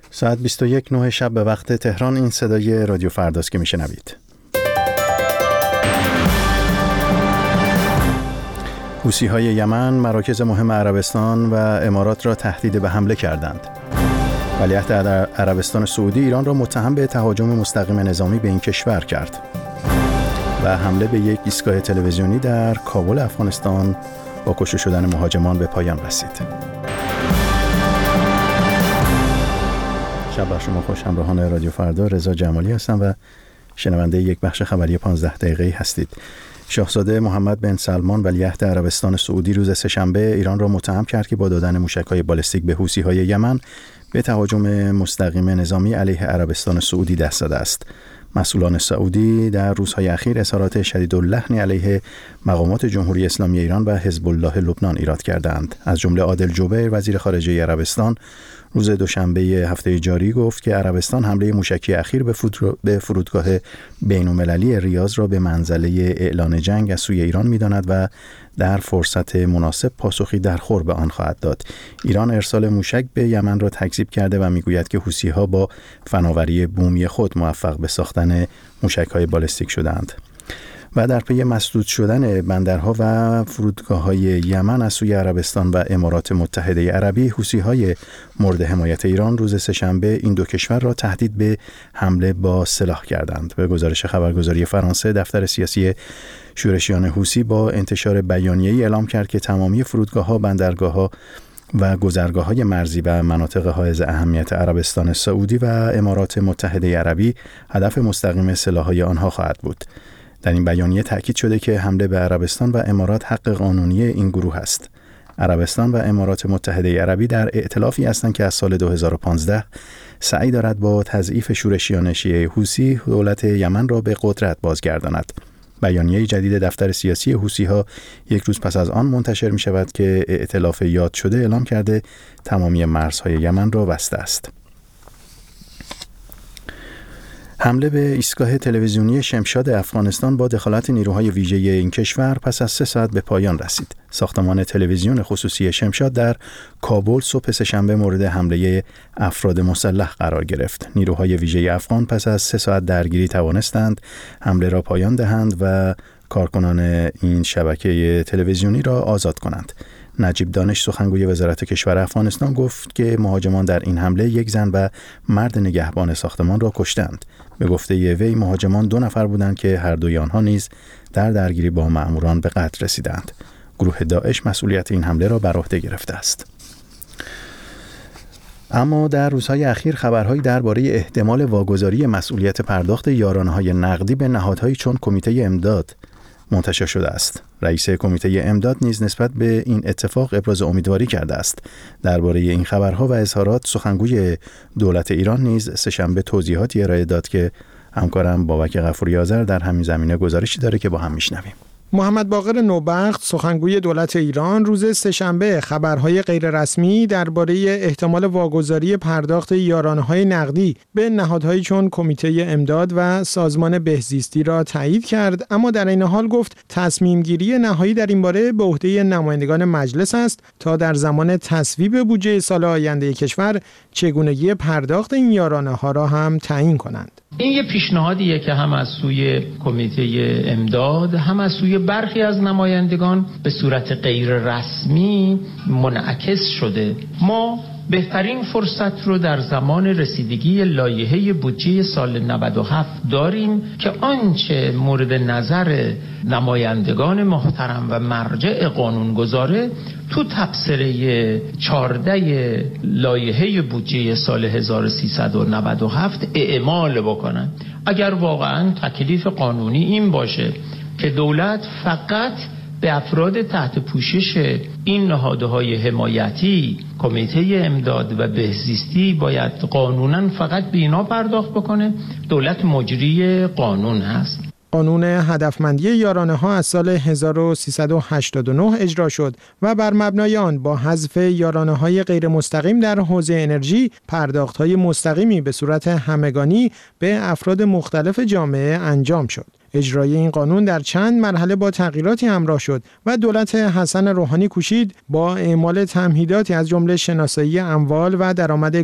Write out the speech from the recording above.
ساعت 21:09 شب به وقت تهران. این صدای رادیو فرداست که میشنوید. حوثی‌های یمن مراکز مهم عربستان و امارات را تهدید به حمله کردند. ولیعهد عربستان سعودی ایران را متهم به تهاجم مستقیم نظامی به این کشور کرد. و حمله به یک ایستگاه تلویزیونی در کابل افغانستان با کشته شدن مهاجمان به پایان رسید. شب بر شما خوش. همراهان رادیو فردا، رضا جمالی هستم و شنونده یک بخش خبری 15 دقیقه‌ای هستید. شاهزاده محمد بن سلمان ولیعهد عربستان سعودی روز سه‌شنبه ایران را متهم کرد که با دادن موشک‌های بالستیک به حوثی‌های یمن به تهاجم مستقیم نظامی علیه عربستان سعودی دست داده است. مسئولان سعودی در روزهای اخیر اظهارات شدیداللحنی علیه مقامات جمهوری اسلامی ایران و حزب الله لبنان ایراد کردند. از جمله عادل جبیر وزیر خارجه عربستان روز دوشنبه هفته جاری گفت که عربستان حمله موشکی اخیر به فرودگاه بین‌المللی ریاض را به منزله اعلان جنگ از سوی ایران می‌داند و در فرصت مناسب پاسخی درخور به آن خواهد داد. ایران ارسال موشک به یمن را تکذیب کرده و میگوید که حوثی‌ها با فناوری بومی خود موفق به ساختن موشک‌های بالستیک شدند. و در پی مسدود شدن بندرها و فرودگاه‌های یمن از سوی عربستان و امارات متحده عربی، حوثی‌های مورد حمایت ایران روز سه‌شنبه این دو کشور را تهدید به حمله با سلاح کردند. به گزارش خبرگزاری فرانسه، دفتر سیاسی شورشیان حوثی با انتشار بیانیه‌ای اعلام کرد که تمامی فرودگاه‌ها، بندرگاه‌ها و گذرگاه‌های مرزی و مناطق حائز اهمیت عربستان سعودی و امارات متحده عربی هدف مستقیم سلاح‌های آنها خواهد بود. در این بیانیه تأکید شده که حمله به عربستان و امارات حق قانونی این گروه است. عربستان و امارات متحده عربی در ائتلافی هستند که از سال 2015 سعی دارد با تضعیف شورشیان شیعه حوثی دولت یمن را به قدرت بازگرداند. بیانیه جدید دفتر سیاسی حوثی‌ها یک روز پس از آن منتشر می شود که ائتلاف یاد شده اعلام کرده تمامی مرزهای یمن را بسته است. حمله به ایستگاه تلویزیونی شمشاد افغانستان با دخالت نیروهای ویژه این کشور پس از 3 ساعت به پایان رسید. ساختمان تلویزیون خصوصی شمشاد در کابل صبح سه‌شنبه مورد حمله افراد مسلح قرار گرفت. نیروهای ویژه افغان پس از 3 ساعت درگیری توانستند حمله را پایان دهند و کارکنان این شبکه تلویزیونی را آزاد کنند. نجیب دانش سخنگوی وزارت کشور افغانستان گفت که مهاجمان در این حمله یک زن و مرد نگهبان ساختمان را کشتند. به گفته وی مهاجمان 2 نفر بودند که هر دوی آنها نیز در درگیری با مأموران به قتل رسیدند. گروه داعش مسئولیت این حمله را بر عهده گرفته است. اما در روزهای اخیر خبرهایی درباره احتمال واگذاری مسئولیت پرداخت یارانه‌های نقدی به نهادهایی چون کمیته امداد منتشر شده است. رئیس کمیته امداد نیز نسبت به این اتفاق ابراز امیدواری کرده است. درباره این خبرها و اظهارات سخنگوی دولت ایران نیز سه‌شنبه توضیحاتی ارائه داد که همکارم بابک غفوری آذر در همین زمینه گزارشی داره که با هم میشنویم. محمد باقر نوبخت سخنگوی دولت ایران روز سه‌شنبه خبرهای غیررسمی درباره احتمال واگذاری پرداخت یارانه‌های نقدی به نهادهایی چون کمیته امداد و سازمان بهزیستی را تایید کرد، اما در این حال گفت تصمیم گیری نهایی در این باره به عهده نمایندگان مجلس است تا در زمان تصویب بودجه سال آینده کشور چگونگی پرداخت این یارانه‌ها را هم تعیین کنند. این یه پیشنهادیه که هم از سوی کمیته امداد هم از سوی برخی از نمایندگان به صورت غیر رسمی منعکس شده. ما بهترین فرصت رو در زمان رسیدگی لایحه بودجه سال 97 داریم که آنچه مورد نظر نمایندگان محترم و مرجع قانونگذاره تو تبصره 14 لایحه بودجه سال 1397 اعمال بکنن. اگر واقعا تکلیف قانونی این باشه که دولت فقط به افراد تحت پوشش این نهادهای حمایتی، کمیته امداد و بهزیستی باید قانونا فقط به اینا پرداخت بکنه، دولت مجری قانون هست. قانون هدفمندی یارانه‌ها از سال 1389 اجرا شد و بر مبنای آن با حذف یارانه‌های غیر مستقیم در حوزه انرژی، پرداخت‌های مستقیمی به صورت همگانی به افراد مختلف جامعه انجام شد. اجرای این قانون در چند مرحله با تغییراتی همراه شد و دولت حسن روحانی کوشید با اعمال تمهیداتی از جمله شناسایی اموال و درآمد